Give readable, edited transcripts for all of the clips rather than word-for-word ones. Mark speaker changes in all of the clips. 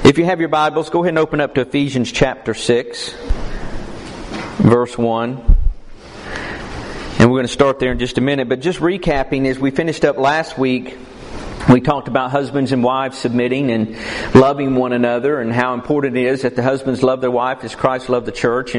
Speaker 1: If you have your Bibles, go ahead and open up to Ephesians chapter 6, verse 1. And we're going to start there in just a minute. But just recapping, as we finished up last week, we talked about husbands and wives submitting and loving one another, and how important it is that the husbands love their wife as Christ loved the church.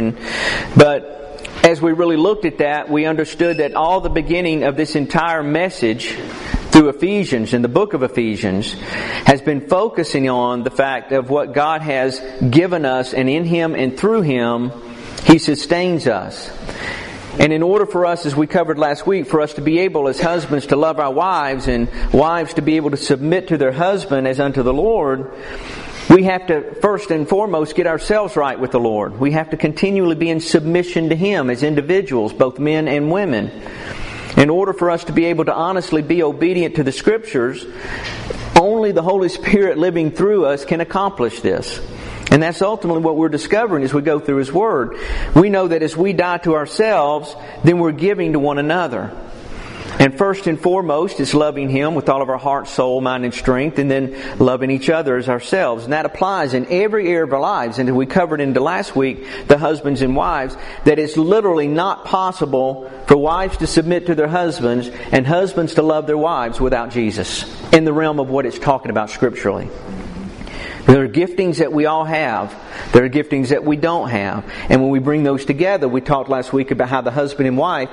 Speaker 1: But as we really looked at that, we understood that all the beginning of this entire message through Ephesians, in the book of Ephesians, has been focusing on the fact of what God has given us, and in Him and through Him, He sustains us. And in order for us, as we covered last week, for us to be able as husbands to love our wives, and wives to be able to submit to their husband as unto the Lord, we have to first and foremost get ourselves right with the Lord. We have to continually be in submission to Him as individuals, both men and women. In order for us to be able to honestly be obedient to the Scriptures, only the Holy Spirit living through us can accomplish this. And that's ultimately what we're discovering as we go through His Word. We know that as we die to ourselves, then we're giving to one another. And first and foremost is loving Him with all of our heart, soul, mind, and strength, and then loving each other as ourselves. And that applies in every area of our lives. And we covered into last week, the husbands and wives, that it's literally not possible for wives to submit to their husbands and husbands to love their wives without Jesus, in the realm of what it's talking about scripturally. There are giftings that we all have. There are giftings that we don't have. And when we bring those together, we talked last week about how the husband and wife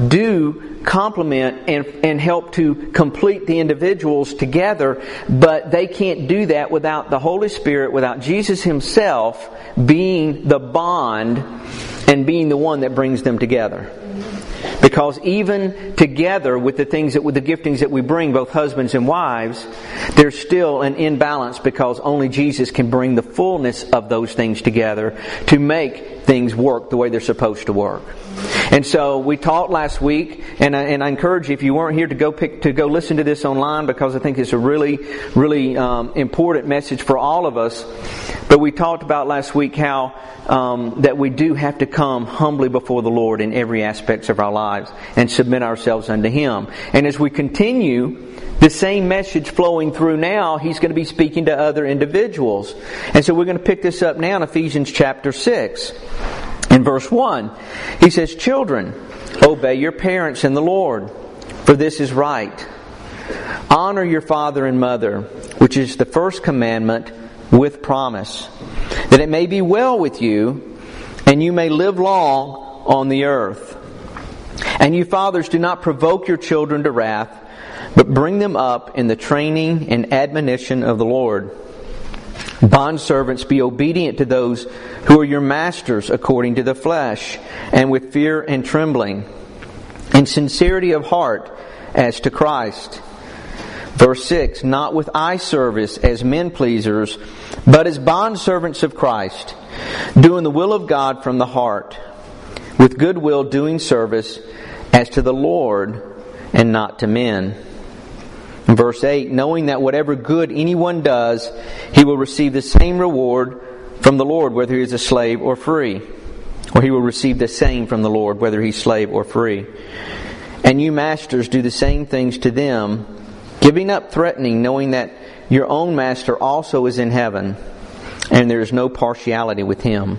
Speaker 1: do complement and help to complete the individuals together. But they can't do that without the Holy Spirit, without Jesus Himself being the bond and being the one that brings them together. Because even together with the giftings that we bring, both husbands and wives, there's still an imbalance, because only Jesus can bring the fullness of those things together to make things work the way they're supposed to work. And so we talked last week, and I encourage you, if you weren't here, to go listen to this online, because I think it's a really important message for all of us. But we talked about last week how that we do have to come humbly before the Lord in every aspect of our lives and submit ourselves unto Him. And as we continue the same message flowing through now, He's going to be speaking to other individuals. And so we're going to pick this up now in Ephesians chapter 6. In verse 1, he says, "Children, obey your parents in the Lord, for this is right. Honor your father and mother, which is the first commandment with promise, that it may be well with you, and you may live long on the earth. And you fathers, do not provoke your children to wrath, but bring them up in the training and admonition of the Lord. Bondservants, be obedient to those who are your masters according to the flesh, and with fear and trembling, in sincerity of heart as to Christ." Verse 6, "Not with eye service as men pleasers, but as bondservants of Christ, doing the will of God from the heart, with good will doing service as to the Lord and not to men." In verse 8, "Knowing that whatever good anyone does, he will receive the same reward from the Lord, whether he is a slave or free." Or he will receive the same from the Lord, whether he's slave or free. "And you masters, do the same things to them, giving up threatening, knowing that your own master also is in heaven, and there is no partiality with Him."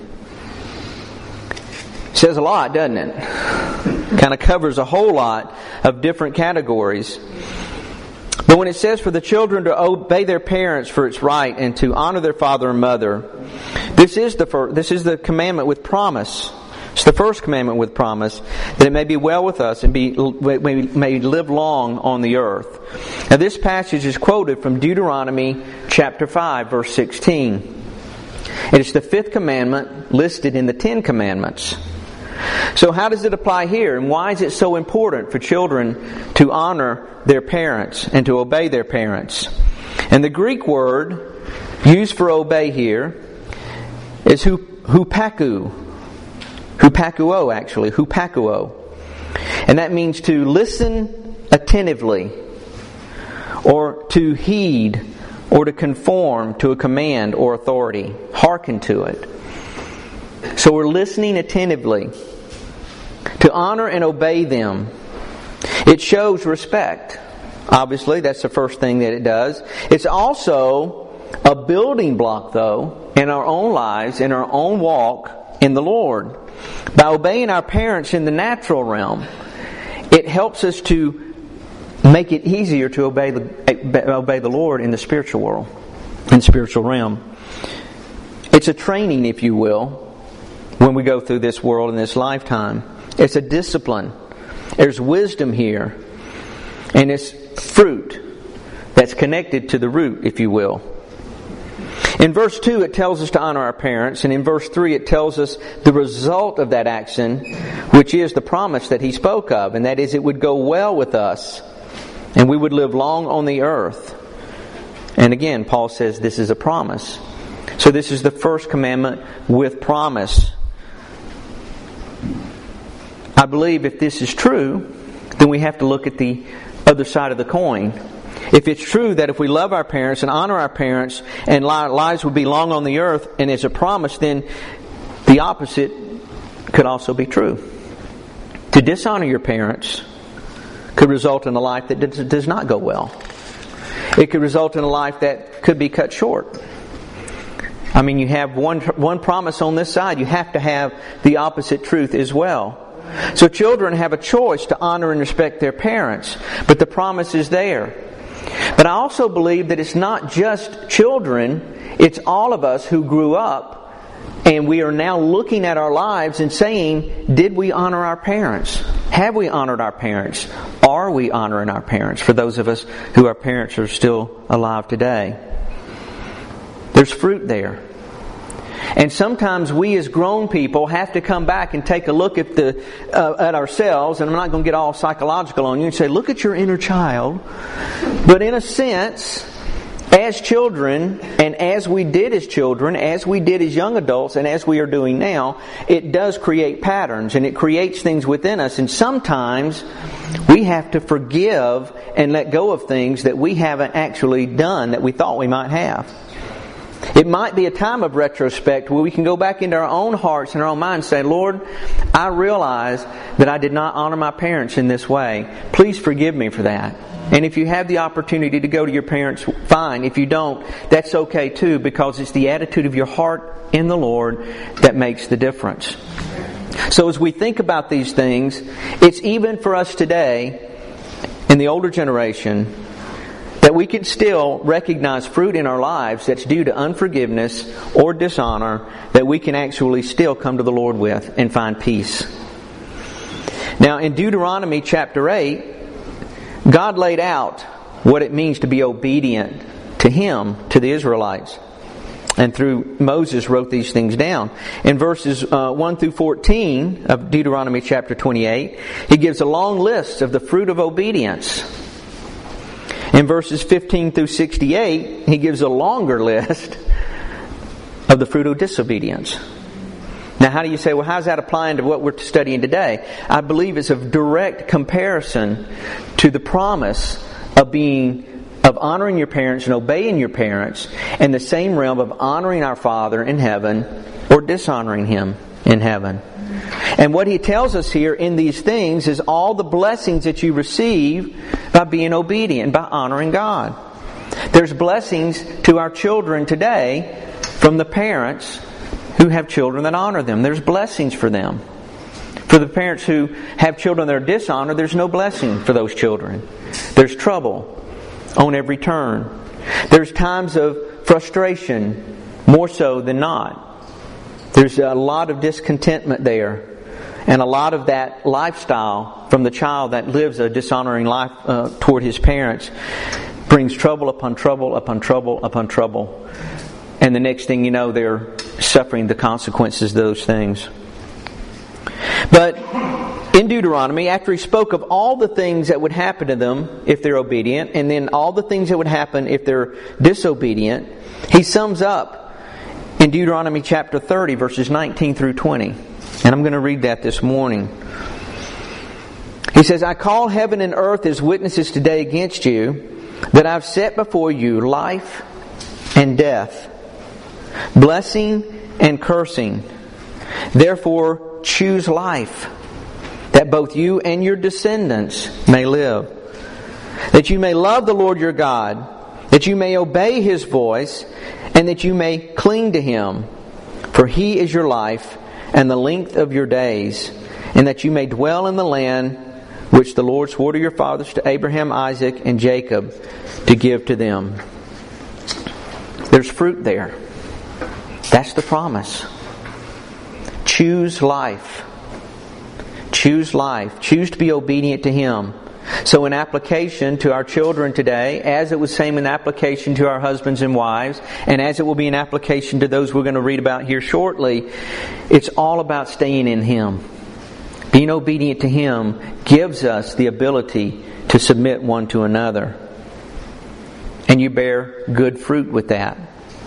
Speaker 1: Says a lot, doesn't it? Kind of covers a whole lot of different categories. But when it says for the children to obey their parents, for it's right, and to honor their father and mother, this is the commandment with promise. It's the first commandment with promise, that it may be well with us and may live long on the earth. Now this passage is quoted from Deuteronomy chapter 5, verse 16. It is the fifth commandment listed in the 10 Commandments. So how does it apply here? And why is it so important for children to honor their parents and to obey their parents? And the Greek word used for obey here is hupakuo, actually. Hupakuo. And that means to listen attentively, or to heed, or to conform to a command or authority. Hearken to it. So we're listening attentively. To honor and obey them. It shows respect. Obviously, that's the first thing that it does. It's also a building block, though, in our own lives, in our own walk in the Lord. By obeying our parents in the natural realm, it helps us to make it easier to obey the Lord in the spiritual world, in the spiritual realm. It's a training, if you will, when we go through this world in this lifetime. It's a discipline. There's wisdom here. And it's fruit that's connected to the root, if you will. In verse 2, it tells us to honor our parents. And in verse 3, it tells us the result of that action, which is the promise that He spoke of. And that is, it would go well with us, and we would live long on the earth. And again, Paul says this is a promise. So this is the first commandment with promise. I believe if this is true, then we have to look at the other side of the coin. If it's true that if we love our parents and honor our parents and lives would be long on the earth and it's a promise, then the opposite could also be true. To dishonor your parents could result in a life that does not go well. It could result in a life that could be cut short. I mean, you have one promise on this side. You have to have the opposite truth as well. So children have a choice to honor and respect their parents, but the promise is there. But I also believe that it's not just children, it's all of us who grew up and we are now looking at our lives and saying, did we honor our parents? Have we honored our parents? Are we honoring our parents? For those of us who our parents are still alive today. There's fruit there. And sometimes we as grown people have to come back and take a look at ourselves, and I'm not going to get all psychological on you and say, look at your inner child. But in a sense, as children, and as we did as children, as we did as young adults, and as we are doing now, it does create patterns, and it creates things within us. And sometimes we have to forgive and let go of things that we haven't actually done that we thought we might have. It might be a time of retrospect where we can go back into our own hearts and our own minds and say, Lord, I realize that I did not honor my parents in this way. Please forgive me for that. And if you have the opportunity to go to your parents, fine. If you don't, that's okay too, because it's the attitude of your heart in the Lord that makes the difference. So as we think about these things, it's even for us today, in the older generation, that we can still recognize fruit in our lives that's due to unforgiveness or dishonor that we can actually still come to the Lord with and find peace. Now in Deuteronomy chapter 8, God laid out what it means to be obedient to Him, to the Israelites. And through Moses wrote these things down. In verses 1 through 14 of Deuteronomy chapter 28, He gives a long list of the fruit of obedience. In verses 15 through 68, He gives a longer list of the fruit of disobedience. Now how do you say, well, how's that applying to what we're studying today? I believe it's a direct comparison to the promise of honoring your parents and obeying your parents in the same realm of honoring our Father in heaven or dishonoring Him in heaven. And what He tells us here in these things is all the blessings that you receive by being obedient, by honoring God. There's blessings to our children today from the parents who have children that honor them. There's blessings for them. For the parents who have children that are dishonored, there's no blessing for those children. There's trouble on every turn. There's times of frustration, more so than not. There's a lot of discontentment there. And a lot of that lifestyle from the child that lives a dishonoring life toward his parents brings trouble upon trouble upon trouble upon trouble. And the next thing you know, they're suffering the consequences of those things. But in Deuteronomy, after he spoke of all the things that would happen to them if they're obedient, and then all the things that would happen if they're disobedient, he sums up in Deuteronomy chapter 30, verses 19 through 20. And I'm going to read that this morning. He says, I call heaven and earth as witnesses today against you, that I've set before you life and death, blessing and cursing. Therefore choose life, that both you and your descendants may live, that you may love the Lord your God, that you may obey His voice, and that you may cling to Him. For He is your life and the length of your days, and that you may dwell in the land which the Lord swore to your fathers, to Abraham, Isaac, and Jacob, to give to them. There's fruit there. That's the promise. Choose life. Choose life. Choose to be obedient to Him. So in application to our children today, as it was same in application to our husbands and wives, and as it will be in application to those we're going to read about here shortly, it's all about staying in Him. Being obedient to Him gives us the ability to submit one to another. And you bear good fruit with that.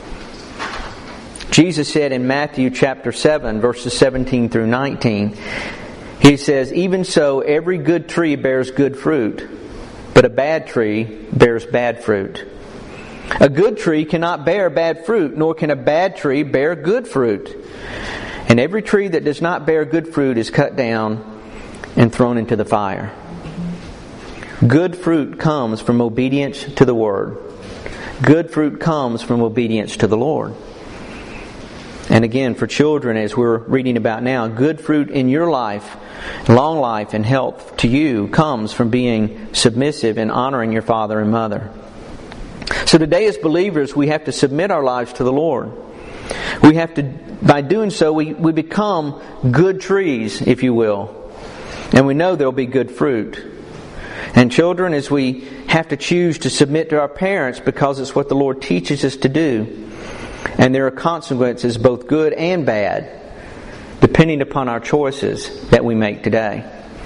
Speaker 1: Jesus said in Matthew chapter 7, verses 17 through 19, He says, "Even so, every good tree bears good fruit, but a bad tree bears bad fruit. A good tree cannot bear bad fruit, nor can a bad tree bear good fruit. And every tree that does not bear good fruit is cut down and thrown into the fire." Good fruit comes from obedience to the Word. Good fruit comes from obedience to the Lord. And again, for children, as we're reading about now, good fruit in your life, long life and health to you, comes from being submissive and honoring your father and mother. So today as believers, we have to submit our lives to the Lord. We have to, by doing so, we become good trees, if you will. And we know there'll be good fruit. And children, as we have to choose to submit to our parents because it's what the Lord teaches us to do, and there are consequences, both good and bad, depending upon our choices that we make today.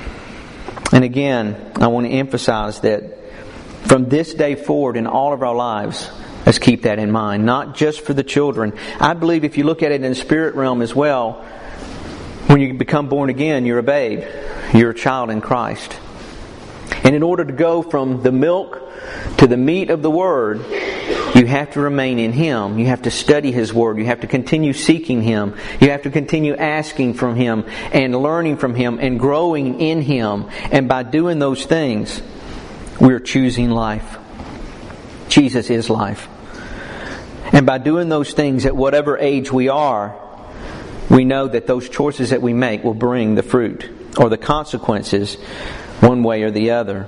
Speaker 1: And again, I want to emphasize that from this day forward in all of our lives, let's keep that in mind. Not just for the children. I believe if you look at it in the spirit realm as well, when you become born again, you're a babe. You're a child in Christ. And in order to go from the milk to the meat of the Word, you have to remain in Him. You have to study His Word. You have to continue seeking Him. You have to continue asking from Him and learning from Him and growing in Him. And by doing those things, we're choosing life. Jesus is life. And by doing those things at whatever age we are, we know that those choices that we make will bring the fruit or the consequences one way or the other.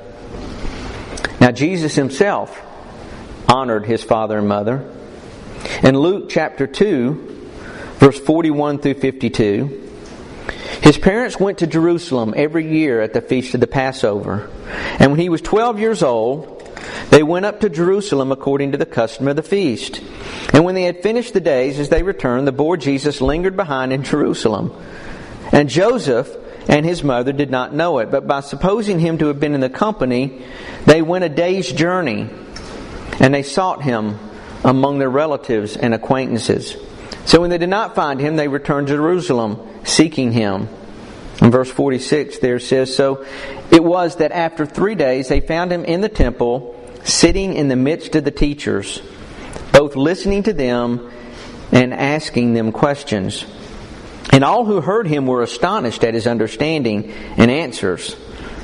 Speaker 1: Now Jesus Himself honored His father and mother. In Luke chapter 2, verse 41 through 52, His parents went to Jerusalem every year at the feast of the Passover. And when He was 12 years old, they went up to Jerusalem according to the custom of the feast. And when they had finished the days, as they returned, the boy Jesus lingered behind in Jerusalem. And Joseph and his mother did not know it, but by supposing him to have been in the company, they went a day's journey, and they sought him among their relatives and acquaintances. So when they did not find him, they returned to Jerusalem, seeking him. In verse 46 there says, "So it was that after 3 days they found him in the temple, sitting in the midst of the teachers, both listening to them and asking them questions. And all who heard him were astonished at his understanding and answers.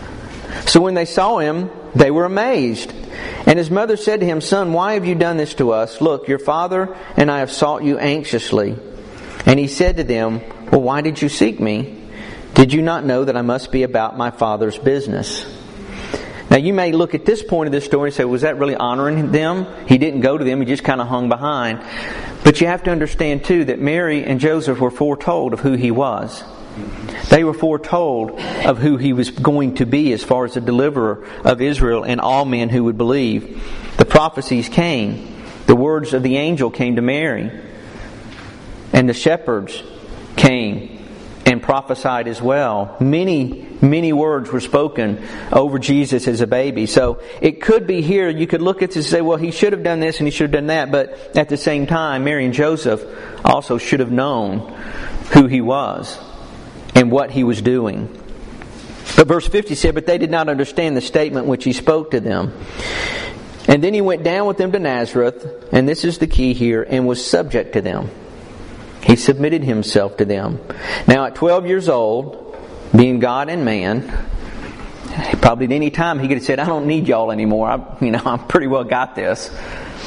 Speaker 1: So when they saw him, they were amazed. And his mother said to him, 'Son, why have you done this to us? Look, your father and I have sought you anxiously.' And he said to them, 'Well, why did you seek me? Did you not know that I must be about my father's business?'" Now you may look at this point of this story and say, was that really honoring them? He didn't go to them, he just kind of hung behind. But you have to understand too that Mary and Joseph were foretold of who He was. They were foretold of who He was going to be as far as the deliverer of Israel and all men who would believe. The prophecies came. The words of the angel came to Mary. And the shepherds came and prophesied as well. Many words were spoken over Jesus as a baby. So it could be here, you could look at this and say, well, He should have done this and He should have done that. But at the same time, Mary and Joseph also should have known who He was and what He was doing. But verse 50 said, "But they did not understand the statement which He spoke to them. And then He went down with them to Nazareth," and this is the key here, "and was subject to them." He submitted Himself to them. Now at 12 years old, being God and man, probably at any time He could have said, "I don't need y'all anymore. I pretty well got this."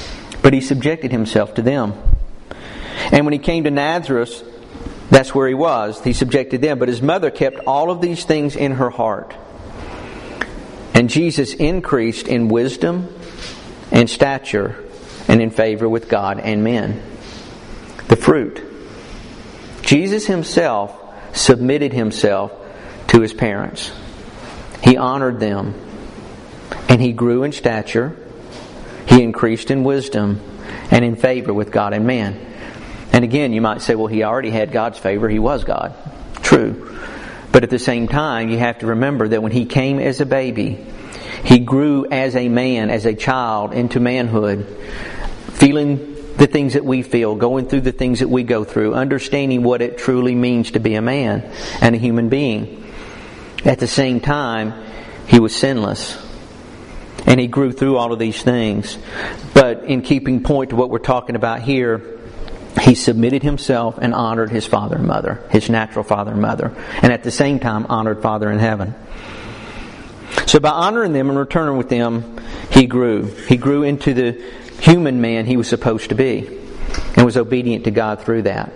Speaker 1: but He subjected Himself to them. And when He came to Nazareth, that's where He was. He subjected them. But His mother kept all of these things in her heart. And Jesus increased in wisdom and stature and in favor with God and men. The fruit. Jesus Himself submitted Himself to His parents. He honored them. And He grew in stature. He increased in wisdom and in favor with God and man. And again, you might say, well, He already had God's favor. He was God. True. But at the same time, you have to remember that when He came as a baby, He grew as a man, as a child, into manhood, feeling the things that we feel, going through the things that we go through, understanding what it truly means to be a man and a human being. At the same time, He was sinless. And He grew through all of these things. But in keeping point to what we're talking about here, He submitted Himself and honored His father and mother, His natural father and mother. And at the same time, honored Father in heaven. So by honoring them and returning with them, He grew. He grew into the human man He was supposed to be. And was obedient to God through that.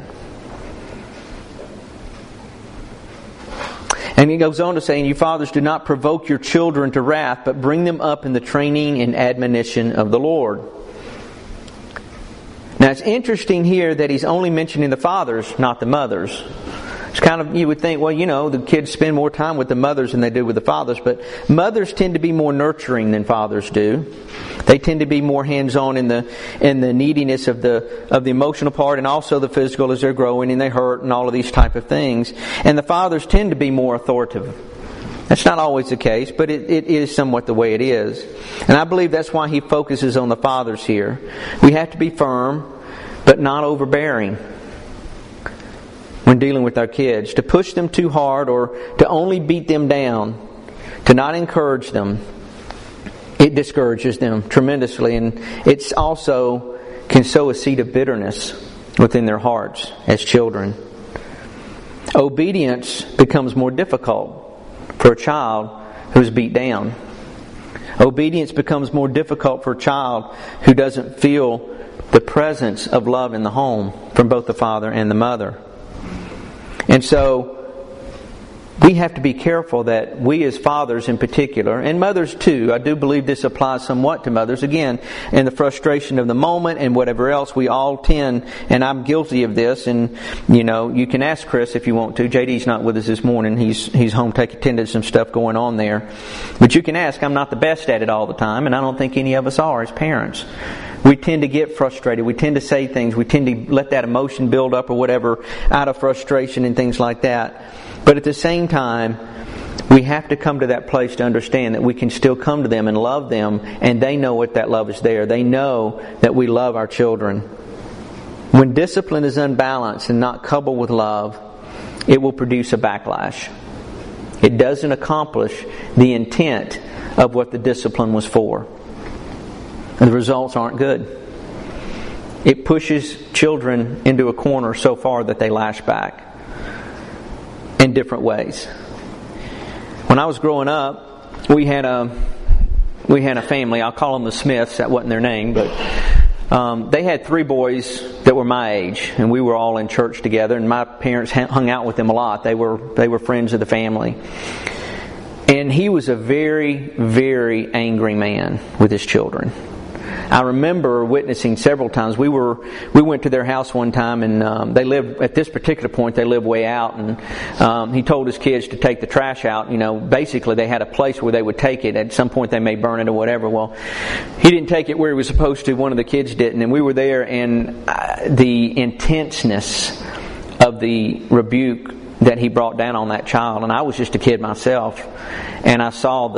Speaker 1: And He goes on to say, and you fathers, do not provoke your children to wrath, but bring them up in the training and admonition of the Lord. Now it's interesting here that He's only mentioning the fathers, not the mothers. It's kind of, you would think, well, the kids spend more time with the mothers than they do with the fathers, but mothers tend to be more nurturing than fathers do. They tend to be more hands-on in the neediness of the emotional part, and also the physical as they're growing and they hurt and all of these type of things. And the fathers tend to be more authoritative. That's not always the case, but it is somewhat the way it is. And I believe that's why He focuses on the fathers here. We have to be firm, but not overbearing when dealing with our kids. To push them too hard or to only beat them down, to not encourage them, it discourages them tremendously. And it's also can sow a seed of bitterness within their hearts as children. Obedience becomes more difficult for a child who's beat down. Obedience becomes more difficult for a child who doesn't feel the presence of love in the home from both the father and the mother. And so we have to be careful that we as fathers in particular, and mothers too, I do believe this applies somewhat to mothers, again, in the frustration of the moment and whatever else, we all tend, and I'm guilty of this, and you can ask Chris if you want to. JD's not with us this morning. He's home attending some stuff going on there. But you can ask. I'm not the best at it all the time, and I don't think any of us are as parents. We tend to get frustrated. We tend to say things. We tend to let that emotion build up or whatever out of frustration and things like that. But at the same time, we have to come to that place to understand that we can still come to them and love them, and they know what that love is there. They know that we love our children. When discipline is unbalanced and not coupled with love, it will produce a backlash. It doesn't accomplish the intent of what the discipline was for. And the results aren't good. It pushes children into a corner so far that they lash back in different ways. When I was growing up, we had a family. I'll call them the Smiths. That wasn't their name, but they had 3 boys that were my age, and we were all in church together. And my parents hung out with them a lot. They were friends of the family. And he was a very, very angry man with his children. I remember witnessing several times. We went to their house one time, and they lived at this particular point. They lived way out, and he told his kids to take the trash out. Basically they had a place where they would take it. At some point they may burn it or whatever. Well, he didn't take it where he was supposed to. One of the kids didn't, and we were there, and the intenseness of the rebuke that he brought down on that child, and I was just a kid myself, and I saw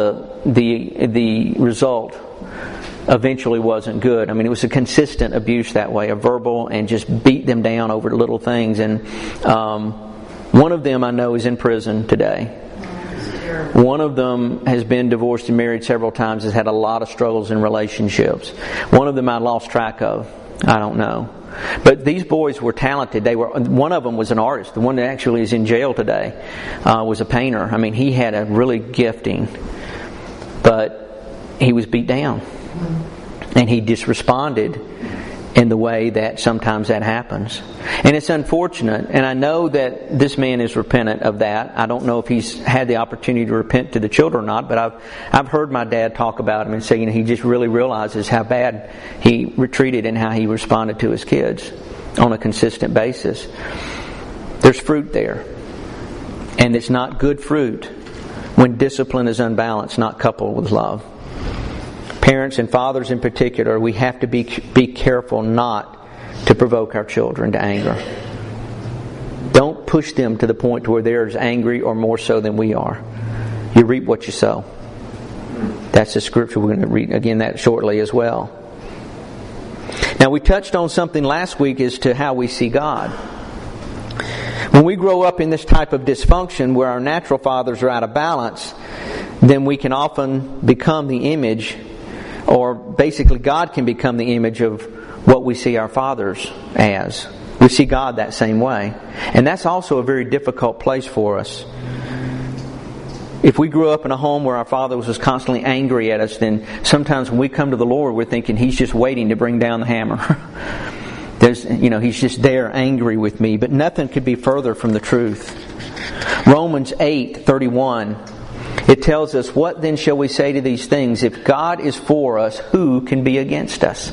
Speaker 1: the result eventually wasn't good. I mean, it was a consistent abuse that way, a verbal, and just beat them down over little things. And one of them I know is in prison today. One of them has been divorced and married several times, has had a lot of struggles in relationships. One of them I lost track of. I don't know. But these boys were talented. One of them was an artist. The one that actually is in jail today was a painter. I mean, he had a really gifting, but he was beat down. And he just responded in the way that sometimes that happens. And it's unfortunate, and I know that this man is repentant of that. I don't know if he's had the opportunity to repent to the children or not, but I've heard my dad talk about him and say, he just really realizes how bad he retreated and how he responded to his kids on a consistent basis. There's fruit there. And it's not good fruit when discipline is unbalanced, not coupled with love. Parents and fathers in particular, we have to be careful not to provoke our children to anger. Don't push them to the point to where they're as angry or more so than we are. You reap what you sow. That's the scripture. We're going to read again that shortly as well. Now, we touched on something last week as to how we see God. When we grow up in this type of dysfunction where our natural fathers are out of balance, then we can often become the image, or basically God can become the image of what we see our fathers as. We see God that same way. And that's also a very difficult place for us. If we grew up in a home where our father was just constantly angry at us, then sometimes when we come to the Lord, we're thinking He's just waiting to bring down the hammer. He's just there angry with me. But nothing could be further from the truth. Romans 8:31, it tells us, "What then shall we say to these things? If God is for us, who can be against us?"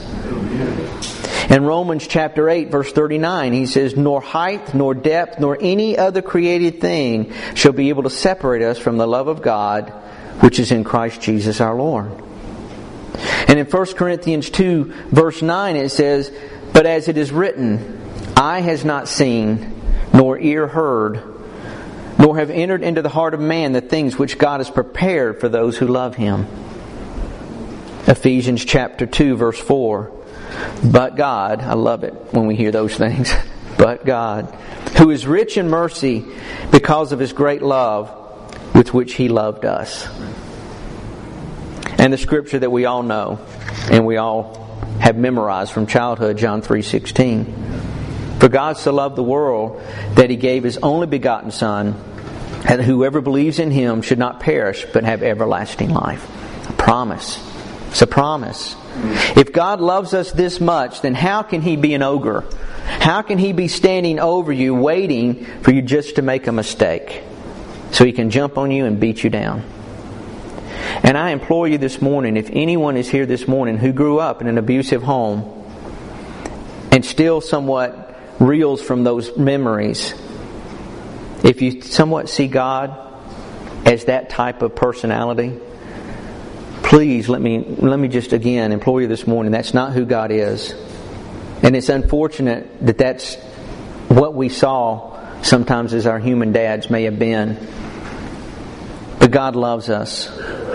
Speaker 1: In Romans chapter 8, verse 39, he says, "Nor height, nor depth, nor any other created thing shall be able to separate us from the love of God, which is in Christ Jesus our Lord." And in 1 Corinthians 2, verse 9, it says, "But as it is written, eye has not seen, nor ear heard, nor have entered into the heart of man the things which God has prepared for those who love Him." Ephesians chapter 2, verse 4, "But God," I love it when we hear those things, "but God, who is rich in mercy because of His great love with which He loved us." And the scripture that we all know and we all have memorized from childhood, John 3:16. "For God so loved the world that He gave His only begotten Son, and whoever believes in Him should not perish but have everlasting life." A promise. It's a promise. If God loves us this much, then how can He be an ogre? How can He be standing over you waiting for you just to make a mistake so He can jump on you and beat you down? And I implore you this morning, if anyone is here this morning who grew up in an abusive home and still somewhat reels from those memories, if you somewhat see God as that type of personality, please let me just again implore you this morning, that's not who God is. And it's unfortunate that that's what we saw sometimes as our human dads may have been. But God loves us.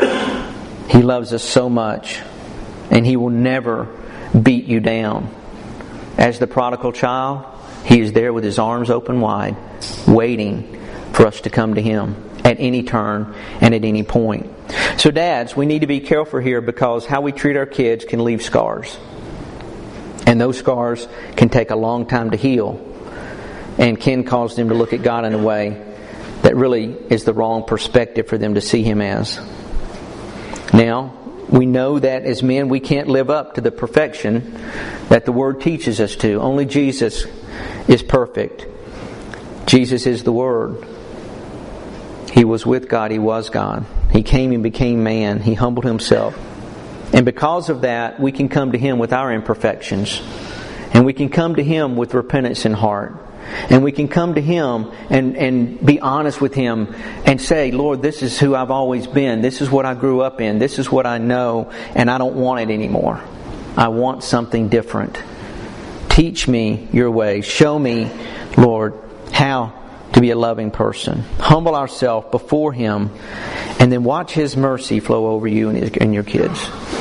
Speaker 1: He loves us so much. And He will never beat you down. As the prodigal child, He is there with His arms open wide, waiting for us to come to Him at any turn and at any point. So dads, we need to be careful here because how we treat our kids can leave scars. And those scars can take a long time to heal and can cause them to look at God in a way that really is the wrong perspective for them to see Him as. Now, we know that as men we can't live up to the perfection that the Word teaches us to. Only Jesus is perfect. Jesus is the Word. He was with God. He was God. He came and became man. He humbled Himself. And because of that, we can come to Him with our imperfections. And we can come to Him with repentance in heart. And we can come to Him and be honest with Him and say, "Lord, this is who I've always been. This is what I grew up in. This is what I know. And I don't want it anymore. I want something different. Teach me your ways. Show me, Lord, how to be a loving person." Humble ourselves before Him and then watch His mercy flow over you and your kids.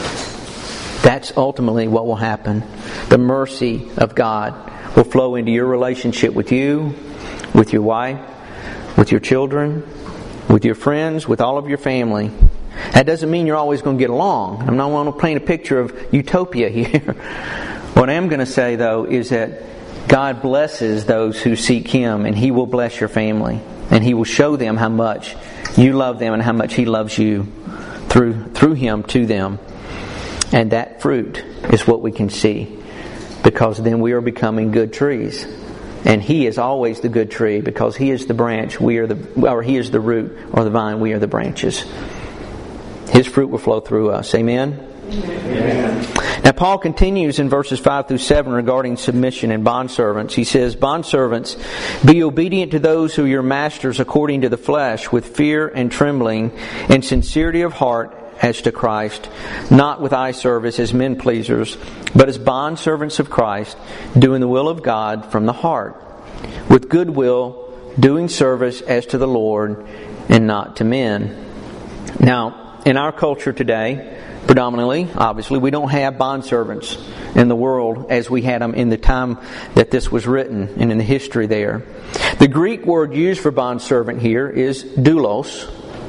Speaker 1: That's ultimately what will happen. The mercy of God will flow into your relationship with you, with your wife, with your children, with your friends, with all of your family. That doesn't mean you're always going to get along. I'm not going to paint a picture of utopia here. What I am going to say, though, is that God blesses those who seek Him, and He will bless your family. And He will show them how much you love them and how much He loves you through Him to them. And that fruit is what we can see, because then we are becoming good trees. And He is always the good tree, because He is the branch, He is the root or the vine, we are the branches. His fruit will flow through us. Amen? Amen. Now Paul continues in verses 5 through 7 regarding submission and bondservants. He says, "Bondservants, be obedient to those who are your masters according to the flesh, with fear and trembling and sincerity of heart, as to Christ, not with eye service as men pleasers, but as bondservants of Christ, doing the will of God from the heart, with good will, doing service as to the Lord and not to men." Now, in our culture today, predominantly, obviously, we don't have bondservants in the world as we had them in the time that this was written and in the history there. The Greek word used for bondservant here is doulos.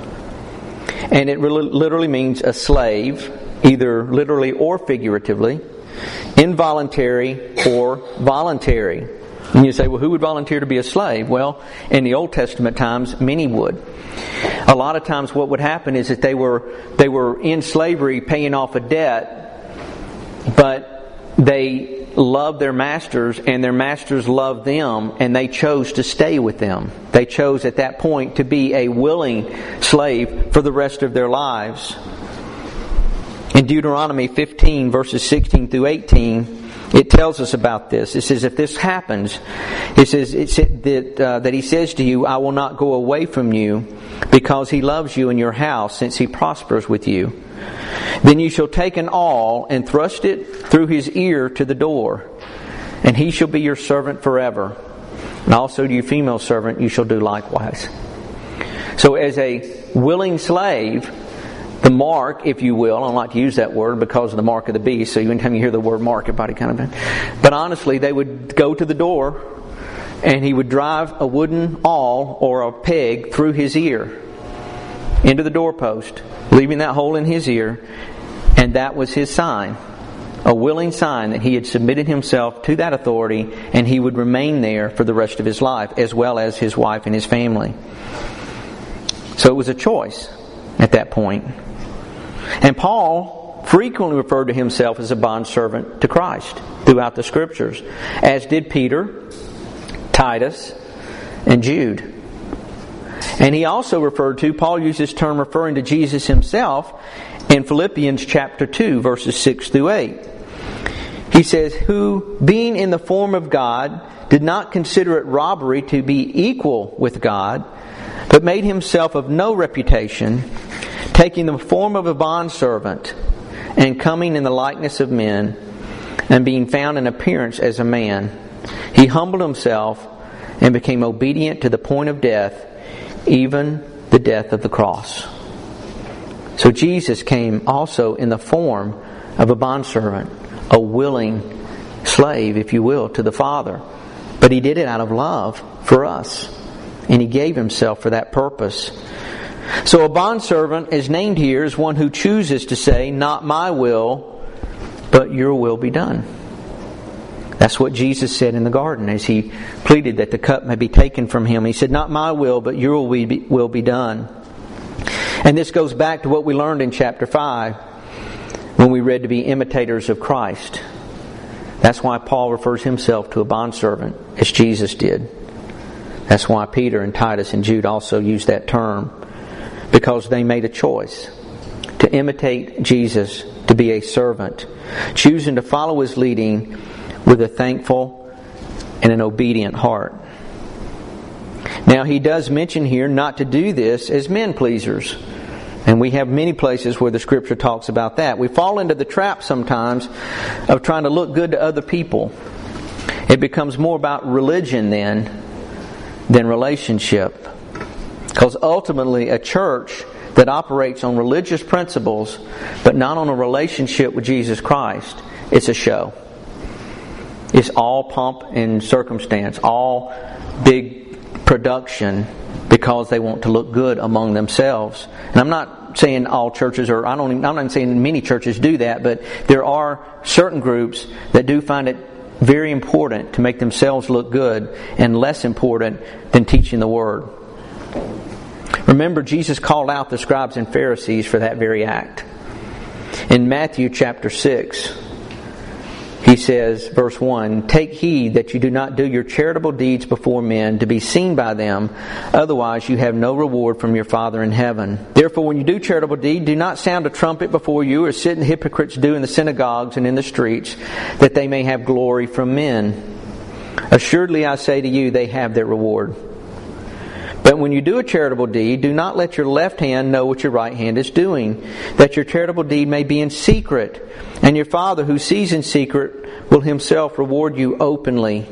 Speaker 1: And it literally means a slave, either literally or figuratively, involuntary or voluntary. And you say, well, who would volunteer to be a slave? Well, in the Old Testament times, many would. A lot of times what would happen is that they were in slavery paying off a debt, but they loved their masters and their masters loved them, and they chose to stay with them. They chose at that point to be a willing slave for the rest of their lives. In Deuteronomy 15 verses 16 through 18, it tells us about this. It says, if this happens, it says that He says to you, "I will not go away from you, because He loves you and your house, since He prospers with you. Then you shall take an awl and thrust it through his ear to the door, and he shall be your servant forever. And also to your female servant you shall do likewise." So as a willing slave, the mark, if you will, I don't like to use that word because of the mark of the beast, so anytime you hear the word mark, everybody kind of... But honestly, they would go to the door, and he would drive a wooden awl or a peg through his ear into the doorpost, leaving that hole in his ear, and that was his sign, a willing sign that he had submitted himself to that authority, and he would remain there for the rest of his life, as well as his wife and his family. So it was a choice at that point. And Paul frequently referred to himself as a bondservant to Christ throughout the Scriptures, as did Peter, Titus, and Jude. And he also Paul used this term referring to Jesus Himself in Philippians chapter 2, verses 6 through 8. He says, "Who, being in the form of God, did not consider it robbery to be equal with God, but made Himself of no reputation, taking the form of a bondservant, and coming in the likeness of men, and being found in appearance as a man, He humbled Himself and became obedient to the point of death, even the death of the cross." So Jesus came also in the form of a bondservant, a willing slave, if you will, to the Father. But He did it out of love for us, and He gave Himself for that purpose. So a bondservant is named here as one who chooses to say, "Not my will, but your will be done." That's what Jesus said in the garden as He pleaded that the cup may be taken from Him. He said, "Not my will, but your will be done." And this goes back to what we learned in chapter 5 when we read to be imitators of Christ. That's why Paul refers himself to a bondservant, as Jesus did. That's why Peter and Titus and Jude also used that term, because they made a choice to imitate Jesus, to be a servant, choosing to follow His leading with a thankful and an obedient heart. Now, he does mention here not to do this as men pleasers. And we have many places where the Scripture talks about that. We fall into the trap sometimes of trying to look good to other people. It becomes more about religion then than relationship. Because ultimately a church that operates on religious principles but not on a relationship with Jesus Christ, it's a show. It's all pomp and circumstance, all big production, because they want to look good among themselves. And I'm not saying all churches, or I'm not saying many churches do that, but there are certain groups that do find it very important to make themselves look good and less important than teaching the Word. Remember, Jesus called out the scribes and Pharisees for that very act. In Matthew chapter 6, he says, verse 1, "Take heed that you do not do your charitable deeds before men to be seen by them, otherwise you have no reward from your Father in heaven. Therefore when you do charitable deed, do not sound a trumpet before you, as certain hypocrites do in the synagogues and in the streets, that they may have glory from men. Assuredly I say to you, they have their reward. But when you do a charitable deed, do not let your left hand know what your right hand is doing, that your charitable deed may be in secret. And your Father who sees in secret will Himself reward you openly.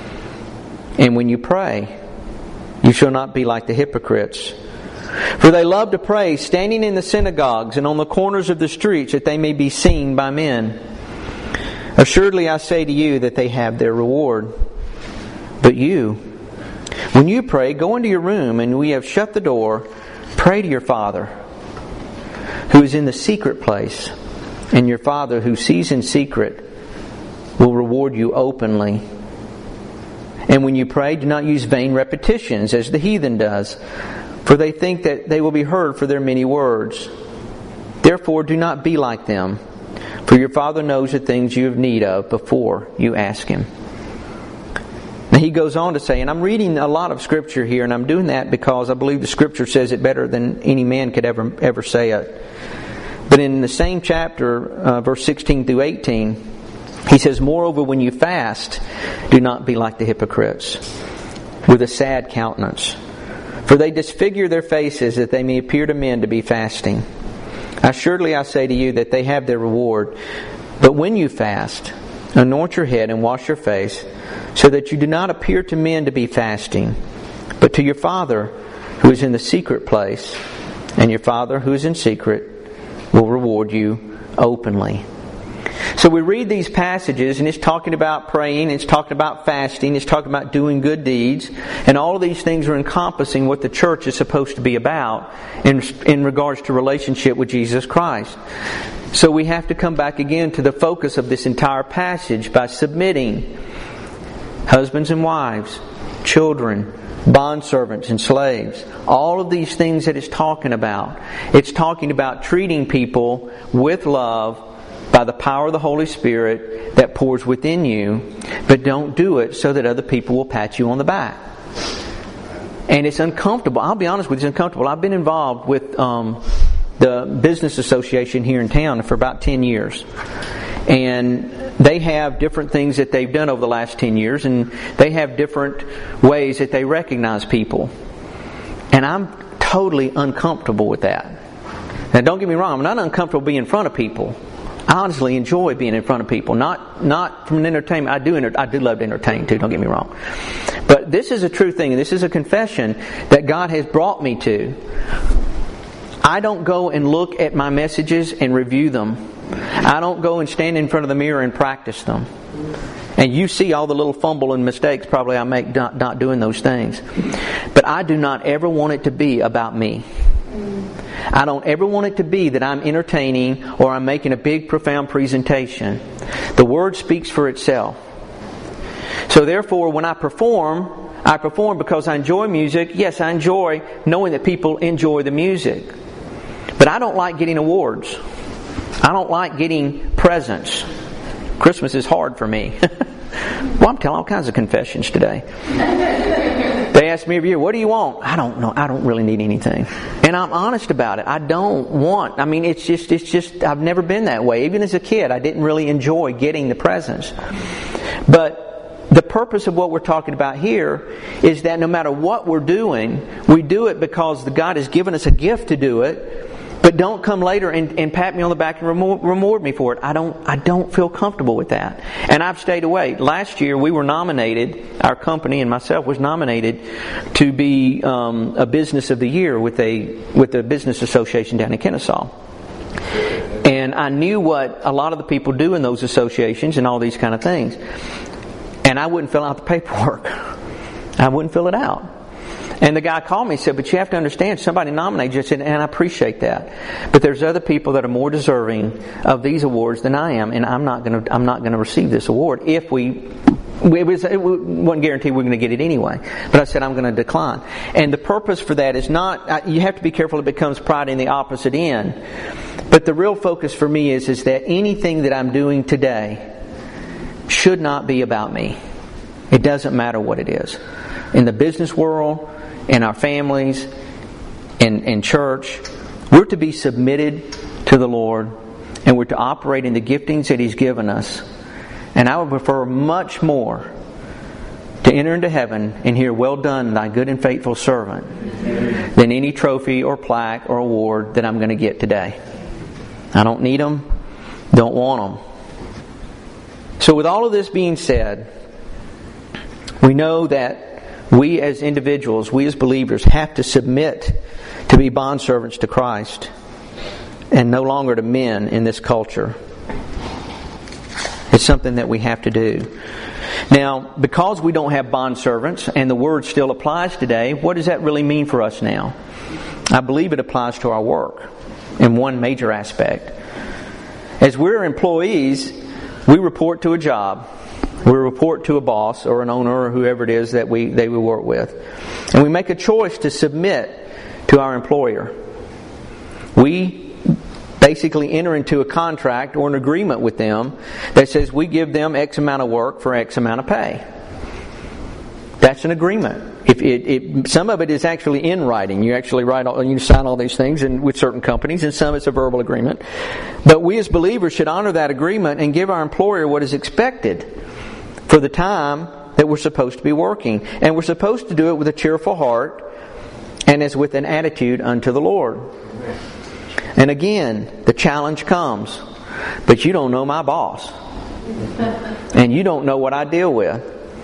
Speaker 1: And when you pray, you shall not be like the hypocrites. For they love to pray, standing in the synagogues and on the corners of the streets, that they may be seen by men. Assuredly I say to you that they have their reward. But you, when you pray, go into your room, and when you have shut the door, pray to your Father, who is in the secret place, and your Father who sees in secret will reward you openly. And when you pray, do not use vain repetitions, as the heathen does, for they think that they will be heard for their many words. Therefore do not be like them, for your Father knows the things you have need of before you ask Him." Now he goes on to say, and I'm reading a lot of Scripture here, and I'm doing that because I believe the Scripture says it better than any man could ever say it. But in the same chapter, verse 16 through 18, he says, "Moreover, when you fast, do not be like the hypocrites, with a sad countenance. For they disfigure their faces, that they may appear to men to be fasting. Assuredly I say to you that they have their reward. But when you fast, anoint your head and wash your face, so that you do not appear to men to be fasting, but to your Father who is in the secret place, and your Father who is in secret will reward you openly." So we read these passages, and it's talking about praying, it's talking about fasting, it's talking about doing good deeds, and all of these things are encompassing what the church is supposed to be about in regards to relationship with Jesus Christ. So we have to come back again to the focus of this entire passage by submitting. Husbands and wives, children, bondservants and slaves. All of these things that it's talking about. It's talking about treating people with love by the power of the Holy Spirit that pours within you, but don't do it so that other people will pat you on the back. And it's uncomfortable. I'll be honest with you, it's uncomfortable. I've been involved with the business association here in town for about 10 years. And they have different things that they've done over the last 10 years, and they have different ways that they recognize people. And I'm totally uncomfortable with that. Now don't get me wrong, I'm not uncomfortable being in front of people. I honestly enjoy being in front of people. Not from an entertainment. I do love to entertain too, don't get me wrong. But this is a true thing, and this is a confession that God has brought me to. I don't go and look at my messages and review them. I don't go and stand in front of the mirror and practice them. And you see all the little fumble and mistakes probably I make not doing those things. But I do not ever want it to be about me. I don't ever want it to be that I'm entertaining or I'm making a big profound presentation. The Word speaks for itself. So therefore when I perform because I enjoy music. Yes, I enjoy knowing that people enjoy the music. But I don't like getting awards. I don't like getting presents. Christmas is hard for me. Well, I'm telling all kinds of confessions today. They ask me every year, "What do you want?" I don't know. I don't really need anything. And I'm honest about it. I don't want. I mean, it's just, I've never been that way. Even as a kid, I didn't really enjoy getting the presents. But the purpose of what we're talking about here is that no matter what we're doing, we do it because God has given us a gift to do it. But don't come later and pat me on the back and reward me for it. I don't feel comfortable with that. And I've stayed away. Last year we were nominated, our company and myself was nominated to be a business of the year with the business association down in Kennesaw. And I knew what a lot of the people do in those associations and all these kind of things. And I wouldn't fill out the paperwork. I wouldn't fill it out. And the guy called me and said, "But you have to understand, somebody nominated you." I said, "And I appreciate that. But there's other people that are more deserving of these awards than I am, and I'm not going to receive this award if we It wasn't guaranteed we're going to get it anyway. But I said, I'm going to decline. And the purpose for that is not, you have to be careful it becomes pride in the opposite end. But the real focus for me is that anything that I'm doing today should not be about me. It doesn't matter what it is. In the business world, in our families, in church, we're to be submitted to the Lord, and we're to operate in the giftings that He's given us. And I would prefer much more to enter into heaven and hear, "Well done, thy good and faithful servant," than any trophy or plaque or award that I'm going to get today. I don't need them, don't want them. So with all of this being said, we know that we as individuals, we as believers, have to submit to be bondservants to Christ and no longer to men in this culture. It's something that we have to do. Now, because we don't have bondservants and the word still applies today, what does that really mean for us now? I believe it applies to our work in one major aspect. As we're employees, we report to a job. We report to a boss or an owner or whoever it is that they we work with. And we make a choice to submit to our employer. We basically enter into a contract or an agreement with them that says we give them X amount of work for X amount of pay. That's an agreement. Some of it is actually in writing. You actually you sign all these things with certain companies, and some it's a verbal agreement. But we as believers should honor that agreement and give our employer what is expected for the time that we're supposed to be working. And we're supposed to do it with a cheerful heart and as with an attitude unto the Lord. And again, the challenge comes. But you don't know my boss. And you don't know what I deal with.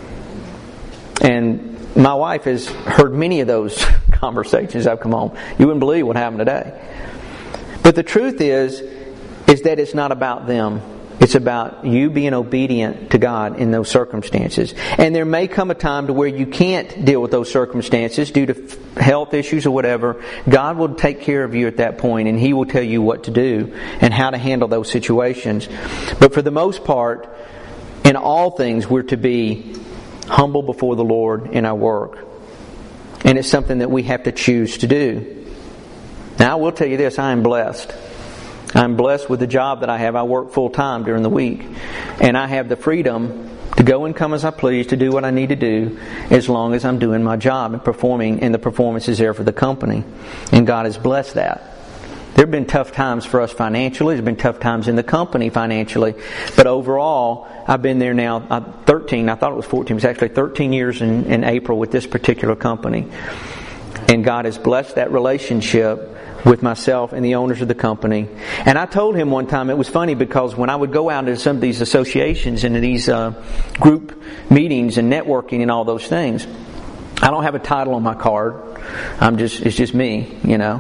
Speaker 1: And my wife has heard many of those conversations. I've come home. You wouldn't believe what happened today. But the truth is that it's not about them. It's about you being obedient to God in those circumstances. And there may come a time to where you can't deal with those circumstances due to health issues or whatever. God will take care of you at that point, and He will tell you what to do and how to handle those situations. But for the most part, in all things, we're to be humble before the Lord in our work. And it's something that we have to choose to do. Now, I will tell you this, I am blessed. I'm blessed with the job that I have. I work full time during the week. And I have the freedom to go and come as I please, to do what I need to do, as long as I'm doing my job and performing, and the performance is there for the company. And God has blessed that. There have been tough times for us financially. There's been tough times in the company financially. But overall, I've been there now 13. I thought it was 14. It was actually 13 years in April with this particular company. And God has blessed that relationship with myself and the owners of the company. And I told him one time, it was funny because when I would go out into some of these associations and these group meetings and networking and all those things, I don't have a title on my card. It's just me, you know.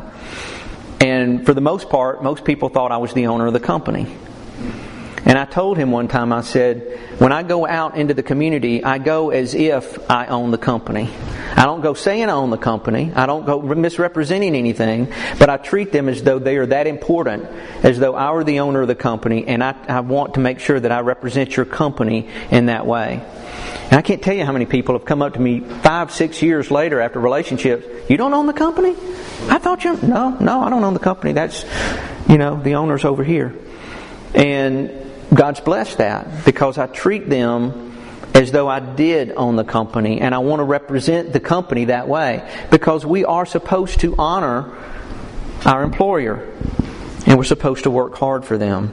Speaker 1: And for the most part, most people thought I was the owner of the company. And I told him one time, I said, when I go out into the community, I go as if I own the company. I don't go saying I own the company. I don't go misrepresenting anything. But I treat them as though they are that important, as though I were the owner of the company. And I want to make sure that I represent your company in that way. And I can't tell you how many people have come up to me 5-6 years later after relationships. You don't own the company? I thought you... No, I don't own the company. That's, the owner's over here. And God's blessed that because I treat them as though I did own the company, and I want to represent the company that way because we are supposed to honor our employer and we're supposed to work hard for them.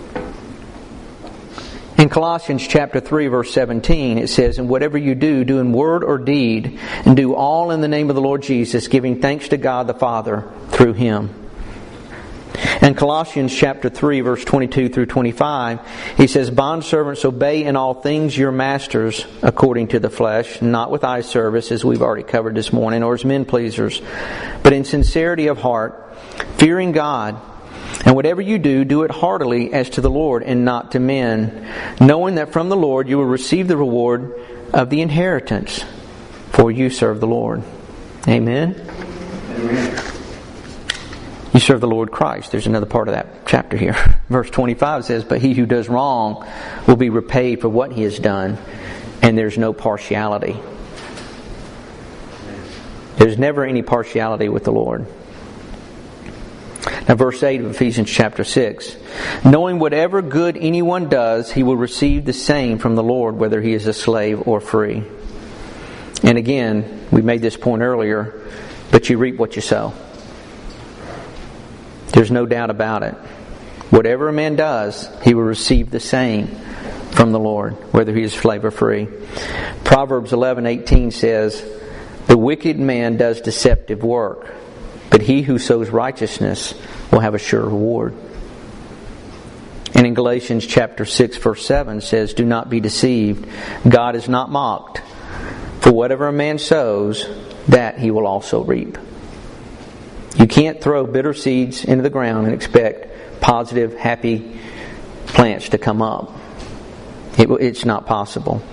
Speaker 1: In Colossians chapter 3 verse 17 it says, "And whatever you do, do in word or deed, and do all in the name of the Lord Jesus, giving thanks to God the Father through Him." In Colossians chapter 3 verse 22 through 25, he says, "Bondservants, obey in all things your masters according to the flesh, not with eye service," as we've already covered this morning, "or as men pleasers, but in sincerity of heart, fearing God. And whatever you do, do it heartily as to the Lord and not to men, knowing that from the Lord you will receive the reward of the inheritance, for you serve the Lord." Amen? Amen. You serve the Lord Christ. There's another part of that chapter here. Verse 25 says, "But he who does wrong will be repaid for what he has done, and there's no partiality. There's never any partiality with the Lord. Now verse 8 of Ephesians chapter 6. Knowing whatever good anyone does, he will receive the same from the Lord, whether he is a slave or free. And again, we made this point earlier, but you reap what you sow. There's no doubt about it. Whatever a man does, he will receive the same from the Lord, whether he is slave or free. Proverbs 11:18 says, "The wicked man does deceptive work, but he who sows righteousness will have a sure reward." And in Galatians chapter 6 verse 7 says, "Do not be deceived. God is not mocked. For whatever a man sows, that he will also reap." You can't throw bitter seeds into the ground and expect positive, happy plants to come up. It's not possible.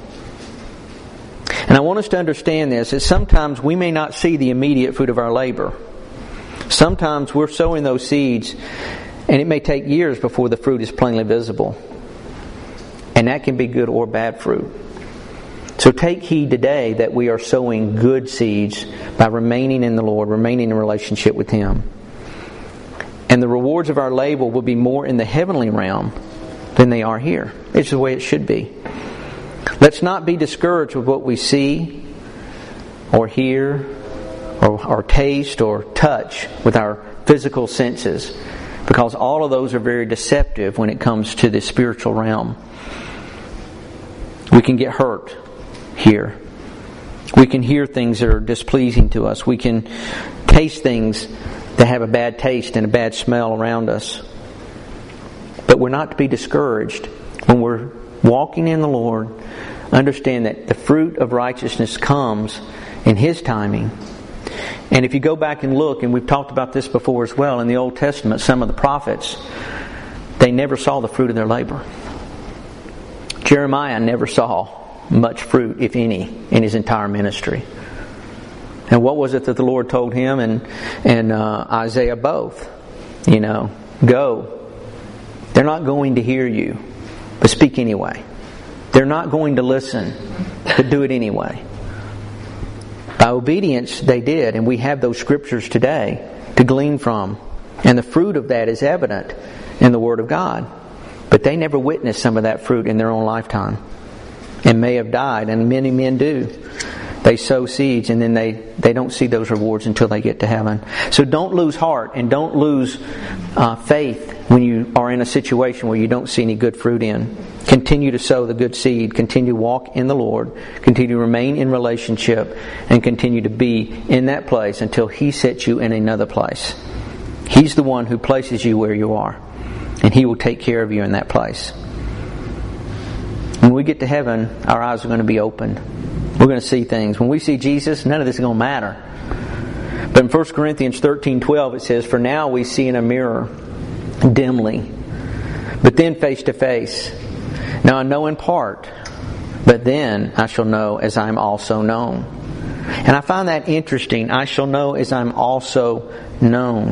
Speaker 1: And I want us to understand this, that sometimes we may not see the immediate fruit of our labor. Sometimes we're sowing those seeds, and it may take years before the fruit is plainly visible. And that can be good or bad fruit. So take heed today that we are sowing good seeds by remaining in the Lord, remaining in relationship with Him. And the rewards of our labor will be more in the heavenly realm than they are here. It's the way it should be. Let's not be discouraged with what we see or hear or taste or touch with our physical senses, because all of those are very deceptive when it comes to the spiritual realm. We can get hurt here. We can hear things that are displeasing to us. We can taste things that have a bad taste and a bad smell around us. But we're not to be discouraged when we're walking in the Lord. Understand that the fruit of righteousness comes in His timing. And if you go back and look, and we've talked about this before as well, in the Old Testament, some of the prophets, they never saw the fruit of their labor. Jeremiah never saw much fruit, if any, in his entire ministry. And what was it that the Lord told him and Isaiah both? Go. They're not going to hear you, but speak anyway. They're not going to listen, but do it anyway. By obedience, they did, and we have those scriptures today to glean from. And the fruit of that is evident in the Word of God. But they never witnessed some of that fruit in their own lifetime, and may have died, and many men do. They sow seeds, and then they don't see those rewards until they get to heaven. So don't lose heart, and don't lose faith when you are in a situation where you don't see any good fruit in. Continue to sow the good seed. Continue to walk in the Lord. Continue to remain in relationship, and continue to be in that place until He sets you in another place. He's the one who places you where you are, and He will take care of you in that place. When we get to heaven, our eyes are going to be opened. We're going to see things. When we see Jesus, none of this is going to matter. But in 1 Corinthians 13:12 it says, "For now we see in a mirror dimly, but then face to face. Now I know in part, but then I shall know as I am also known." And I find that interesting. I shall know as I'm also known.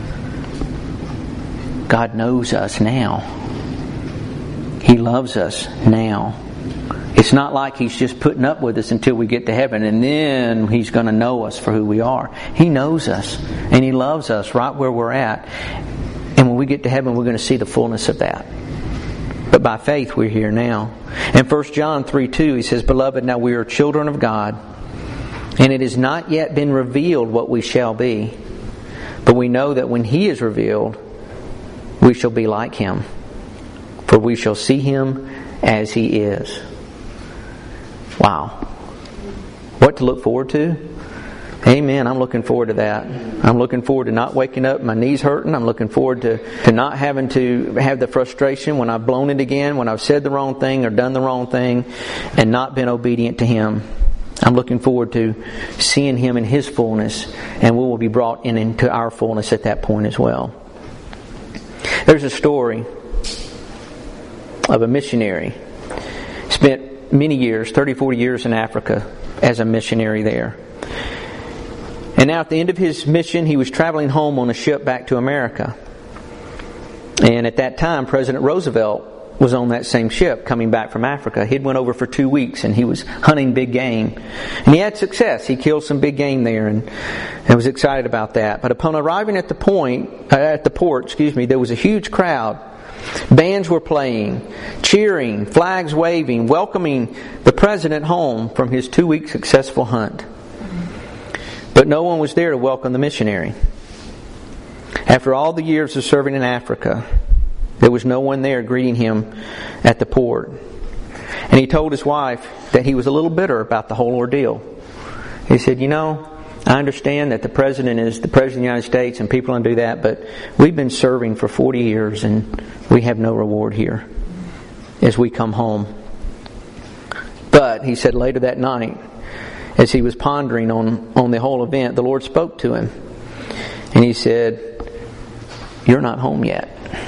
Speaker 1: God knows us now. He loves us now. It's not like He's just putting up with us until we get to heaven and then He's going to know us for who we are. He knows us, and He loves us right where we're at. And when we get to heaven, we're going to see the fullness of that. But by faith, we're here now. In 1 John 3:2, he says, "Beloved, now we are children of God, and it has not yet been revealed what we shall be. But we know that when He is revealed, we shall be like Him. For we shall see Him as He is." Wow. What to look forward to? Amen. I'm looking forward to that. I'm looking forward to not waking up, my knees hurting. I'm looking forward to not having to have the frustration when I've blown it again, when I've said the wrong thing or done the wrong thing and not been obedient to Him. I'm looking forward to seeing Him in His fullness, and we will be brought into our fullness at that point as well. There's a story of a missionary. Spent many years, 30, 40 years in Africa as a missionary there. And now at the end of his mission, he was traveling home on a ship back to America. And at that time, President Roosevelt was on that same ship coming back from Africa. He'd went over for 2 weeks and he was hunting big game. And he had success. He killed some big game there and was excited about that. But upon arriving at the port, there was a huge crowd. Bands were playing, cheering, flags waving, welcoming the president home from his 2-week successful hunt. But no one was there to welcome the missionary. After all the years of serving in Africa, there was no one there greeting him at the port. And he told his wife that he was a little bitter about the whole ordeal. He said, I understand that the President is the President of the United States and people don't do that, but we've been serving for 40 years and we have no reward here as we come home. But, he said later that night, as he was pondering on the whole event, the Lord spoke to him. And He said, "You're not home yet."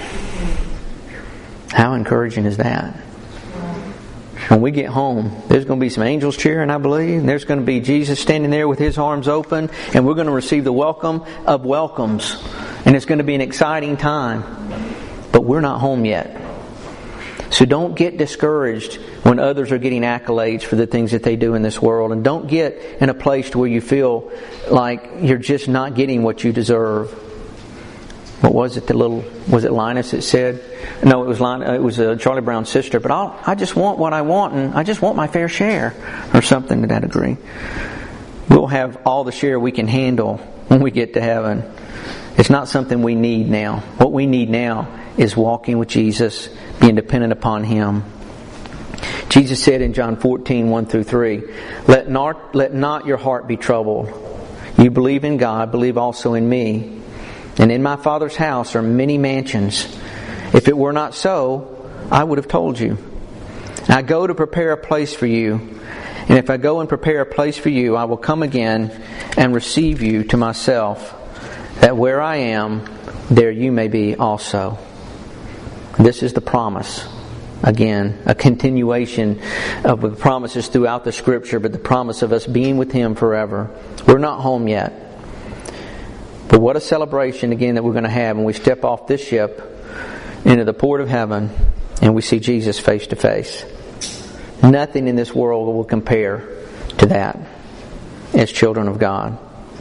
Speaker 1: How encouraging is that? When we get home, there's going to be some angels cheering, I believe. And there's going to be Jesus standing there with His arms open. And we're going to receive the welcome of welcomes. And it's going to be an exciting time. But we're not home yet. So don't get discouraged when others are getting accolades for the things that they do in this world. And don't get in a place where you feel like you're just not getting what you deserve. What was it? Was it Linus that said? No, it was Charlie Brown's sister. But I just want what I want, and I just want my fair share, or something to that degree. We'll have all the share we can handle when we get to heaven. It's not something we need now. What we need now is walking with Jesus, being dependent upon Him. Jesus said in John 14:1-3, "Let not your heart be troubled. You believe in God, believe also in me. And in my Father's house are many mansions. If it were not so, I would have told you. I go to prepare a place for you. And if I go and prepare a place for you, I will come again and receive you to myself, that where I am, there you may be also." This is the promise. Again, a continuation of the promises throughout the Scripture, but the promise of us being with Him forever. We're not home yet. But what a celebration again that we're going to have when we step off this ship into the port of heaven and we see Jesus face to face. Nothing in this world will compare to that as children of God.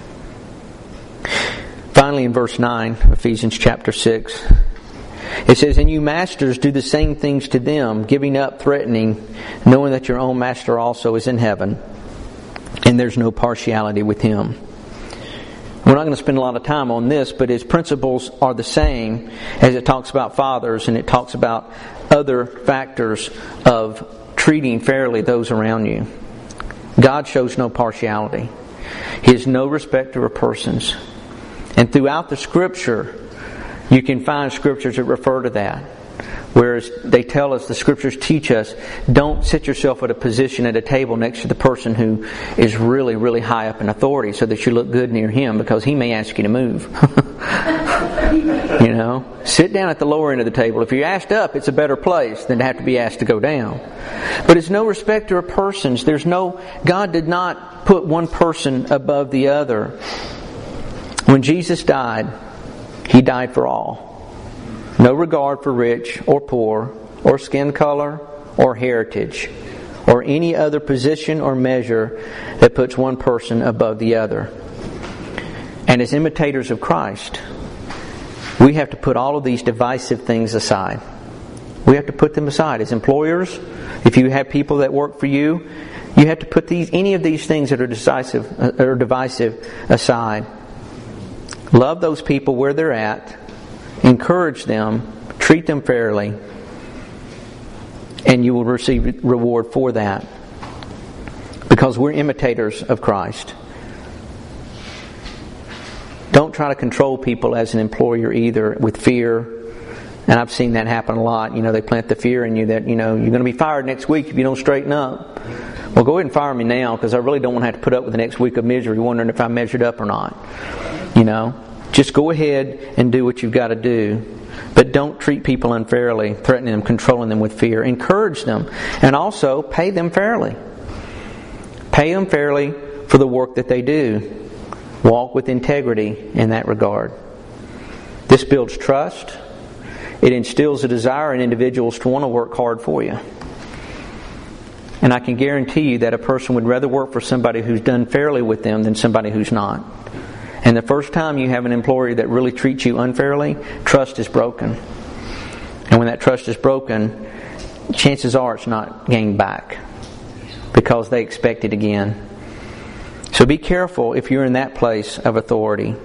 Speaker 1: Finally, in verse 9, Ephesians chapter 6, it says, "And you masters do the same things to them, giving up, threatening, knowing that your own master also is in heaven, and there's no partiality with Him." We're not going to spend a lot of time on this, but His principles are the same as it talks about fathers and it talks about other factors of treating fairly those around you. God shows no partiality. He has no respecter of persons. And throughout the Scripture, you can find Scriptures that refer to that. Whereas they tell us, the Scriptures teach us, don't sit yourself at a position at a table next to the person who is really, really high up in authority so that you look good near him, because he may ask you to move. Sit down at the lower end of the table. If you're asked up, it's a better place than to have to be asked to go down. But it's no respecter of persons. God did not put one person above the other. When Jesus died, He died for all. No regard for rich or poor, or skin color, or heritage, or any other position or measure that puts one person above the other. And as imitators of Christ, we have to put all of these divisive things aside. We have to put them aside. As employers, if you have people that work for you, you have to put any of these things that are divisive aside. Love those people where they're at. Encourage them, treat them fairly, and you will receive reward for that. Because we're imitators of Christ. Don't try to control people as an employer either with fear. And I've seen that happen a lot. They plant the fear in you that, you're going to be fired next week if you don't straighten up. Well, go ahead and fire me now, because I really don't want to have to put up with the next week of misery wondering if I measured up or not. Just go ahead and do what you've got to do. But don't treat people unfairly, threatening them, controlling them with fear. Encourage them. And also, pay them fairly. Pay them fairly for the work that they do. Walk with integrity in that regard. This builds trust. it instills a desire in individuals to want to work hard for you. And I can guarantee you that a person would rather work for somebody who's done fairly with them than somebody who's not. And the first time you have an employer that really treats you unfairly, trust is broken. And when that trust is broken, chances are it's not gained back because they expect it again. So be careful if you're in that place of authority.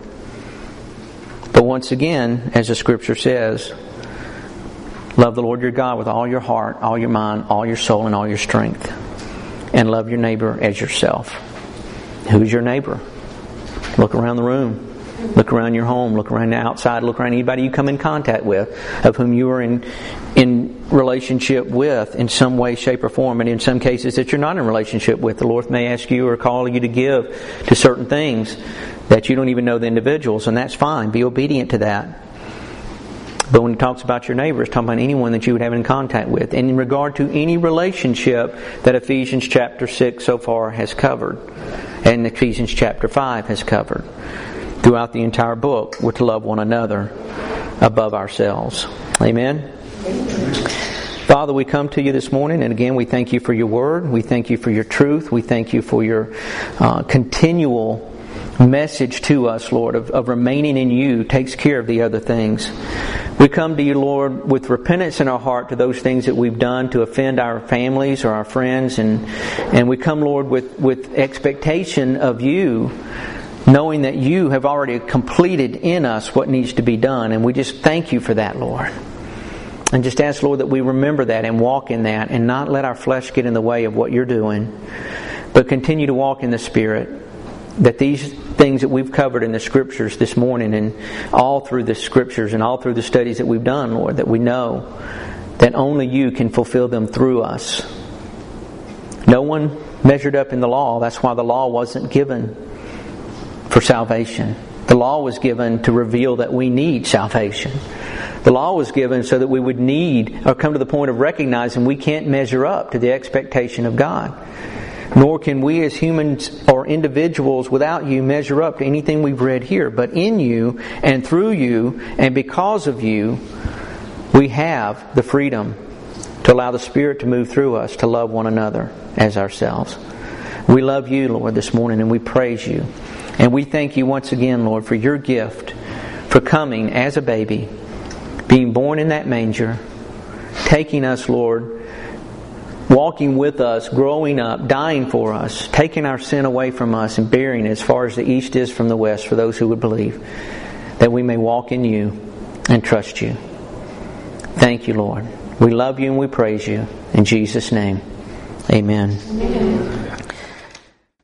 Speaker 1: But once again, as the Scripture says, love the Lord your God with all your heart, all your mind, all your soul, and all your strength. And love your neighbor as yourself. Who's your neighbor? Look around the room. Look around your home. Look around the outside. Look around anybody you come in contact with, of whom you are in relationship with in some way, shape, or form. And in some cases that you're not in relationship with. The Lord may ask you or call you to give to certain things that you don't even know the individuals, and that's fine. Be obedient to that. But when it talks about your neighbor, it's talking about anyone that you would have in contact with. And in regard to any relationship that Ephesians chapter 6 so far has covered, and Ephesians chapter 5 has covered, throughout the entire book, we're to love one another above ourselves. Amen? Father, we come to you this morning, and again, we thank you for your word. We thank you for your truth. We thank you for your continual message to us, Lord, of remaining in you takes care of the other things. We come to you, Lord, with repentance in our heart to those things that we've done to offend our families or our friends. And we come, Lord, with expectation of you, knowing that you have already completed in us what needs to be done. And we just thank you for that, Lord. And just ask, Lord, that we remember that and walk in that and not let our flesh get in the way of what you're doing, but continue to walk in the Spirit. That these things that we've covered in the Scriptures this morning and all through the Scriptures and all through the studies that we've done, Lord, that we know that only you can fulfill them through us. No one measured up in the law. That's why the law wasn't given for salvation. The law was given to reveal that we need salvation. The law was given so that we would need or come to the point of recognizing we can't measure up to the expectation of God. Nor can we as humans or individuals without you measure up to anything we've read here. But in you and through you and because of you, we have the freedom to allow the Spirit to move through us to love one another as ourselves. We love you, Lord, this morning, and we praise you. And we thank you once again, Lord, for your gift, for coming as a baby, being born in that manger, taking us, Lord, walking with us, growing up, dying for us, taking our sin away from us and bearing it as far as the east is from the west for those who would believe, that we may walk in you and trust you. Thank you, Lord. We love you and we praise you. In Jesus' name, amen.